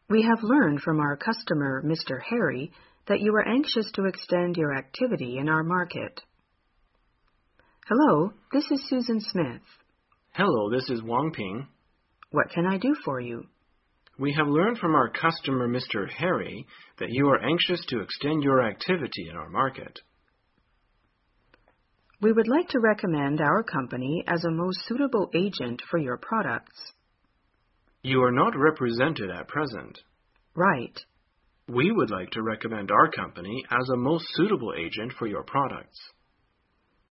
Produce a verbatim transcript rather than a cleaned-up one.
We have learned from our customer, Mister Harry, that you are anxious to extend your activity in our market. Hello, this is Susan Smith. Hello, this is Wang Ping. What can I do for you? We have learned from our customer, Mister Harry, that you are anxious to extend your activity in our market. We would like to recommend our company as a most suitable agent for your products. You are not represented at present. Right. We would like to recommend our company as a most suitable agent for your products.